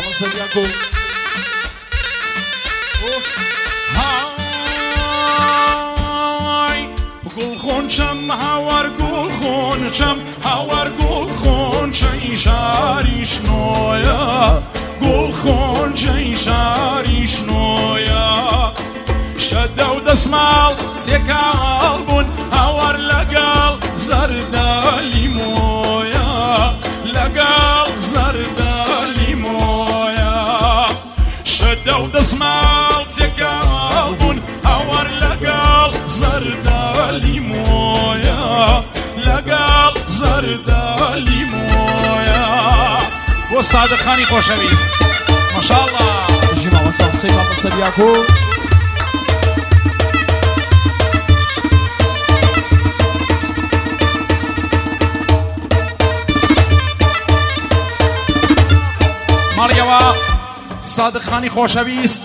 سریعکو های گل خونچم هاور گل خونچم هاور گل خونچه شاریش نویا گل خونچه شاریش نویا شده و دسمال تکال بون هاور لگل زردالی مویا لگل زردالی مویا شده و دسمال تکال بون هاور لگل زردالی مویا لگل زردالی مویا و صادق خانی خوشویست ماشاءالله جیما و سانسی و سریعکو مالیوا صادق خانی خوشویست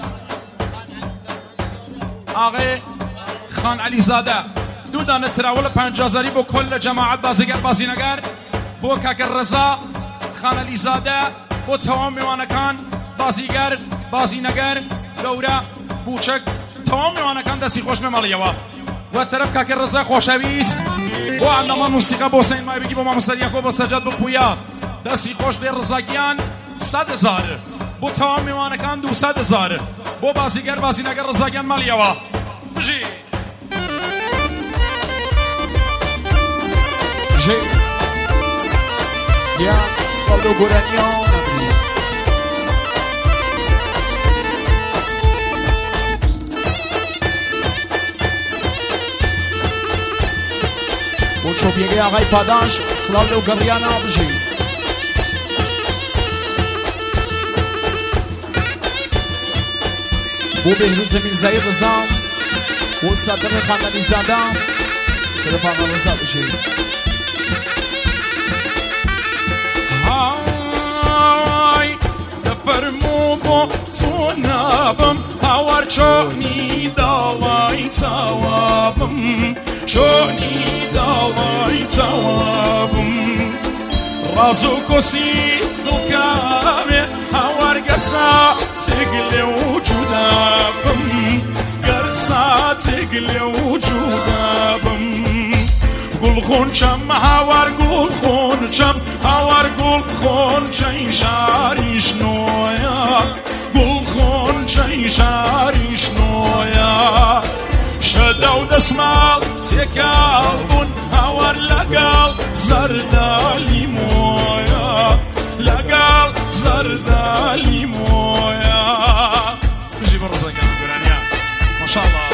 آقای خان علی زاده دو دانه تراول 50,000 با کل جماعت بازیگر بازینگر با کاک رضا خان علی زاده با تمام میوانکان بازیگر بازینگر گوره بوچک تمام میوانکان دستی خوش مالیوا و طرف کاک رضا خوشویست و اندامان موسیقی با حسین مای بگی با ما مستریکو با سجاد با پویا دستی خوش به رضاگیان 100,000 با تمام میوانکان 200,000 با بازیگر بازینگر رضاگیان مالیوا بجی جی یا سلو گورانیان و چوبیگی آقای پاداش سلو گریان آبجی و بهروز میرزایی رضا و صدق خاندانی زاده تلفن رضا بجی های دفرمو با تو نبم هاور چونی داوای توابم چونی داوای توابم رازو کسی دلکامه هاور گرسا تگل وجودابم گرسا تگل وجودابم گل خونچم هاور گل خونچم هاور گل خونچه شاریش نویا گل خونچه شاریش نویا شده و دسمال تکال بون هاور لگل زردالی مویا لگل زردالی مویا بجی برزا گرم گرانیا ماشاءالله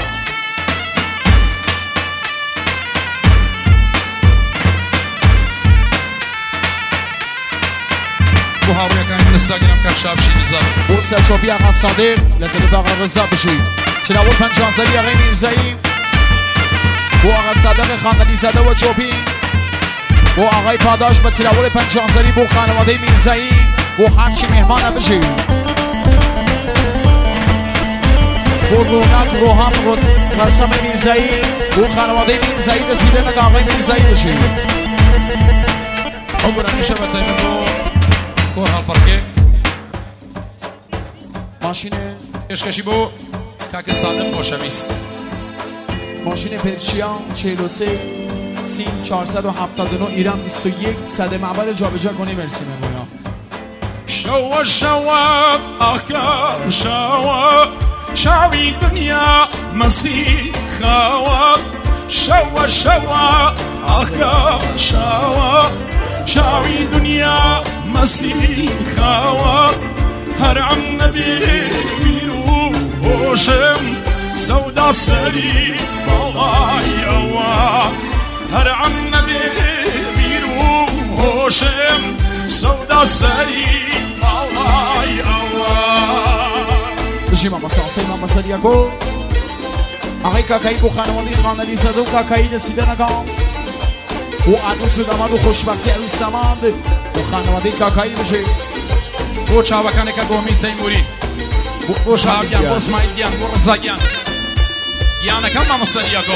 و هاوری کنیم نستاگرم که شابشی نزاد و سرچوبی آقا صادق لذت آقا رضا بشی سلاول 50,000 آقای میرزایی و آقا صادق خاندانی زاده و چوبی و آقای پاداش به سلاول 50,000 با خانواده میرزایی و هرچی مهمان بشی و رونق روحان رسم میرزایی و خانواده میرزایی دسیده نگه آقای میرزایی بشی عمرانی شبت زیمن کور حال پرکه ماشین اشکشی بو کاک صادق خوشویست ماشین پرشیان 43 سین 479 ایران 21 صد معبر جابجا کنی مرسی مهمونا شوا شوا آخر شوا شاوی دنیا مسیح خوا شوا شوا آخر شوا شاوی دنیا مسیح خوا هر عم نبی بیرو بوشم سودا سری بالای اوا هر عم نبی بیرو بوشم سودا سری بالای اوا بشیم اما سانسی ماما سریعکو آقای کاکایی بو خانواده خاندانی زاده و کاکایی دسیده نگام و عروس و داماد و خوشبختی عروس سماند و خانواده کاکایی بشه بو چاوکانه که گومی تیموری بو شاوگیان بو اسماعیلیان بو رزاگیان گیانه کم ماما سریعکو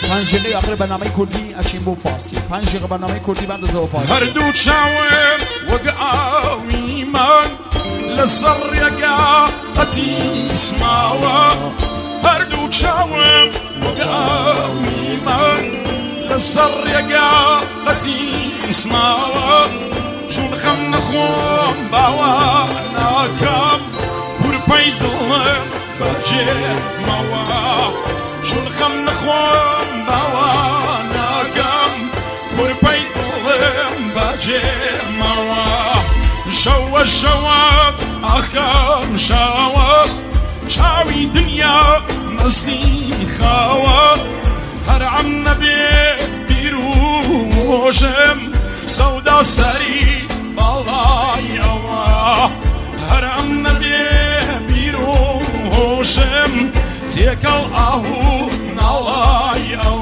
پنجره آخر برنامه کردی اشیم بو فارسی پنجره برنامه کردی بند زو فارسی هردو چاوم وقعاوی من لسر یقا قتیس ماوا هردو چاوم وقعاوی من لسر یقا قتیس ماوا شون خم نخوم باوا ناکم پر پیدلم بجه ماوا شون خم نخوم باوا ناکم پر پیدلم بجه ماوا شوا شوا آخام شوا شاوی دنیا مستی خوا هر عم نبی بیروشم سودا سری بالای اوا هر عم نبی بیروشم تیکل آهو نالای اوا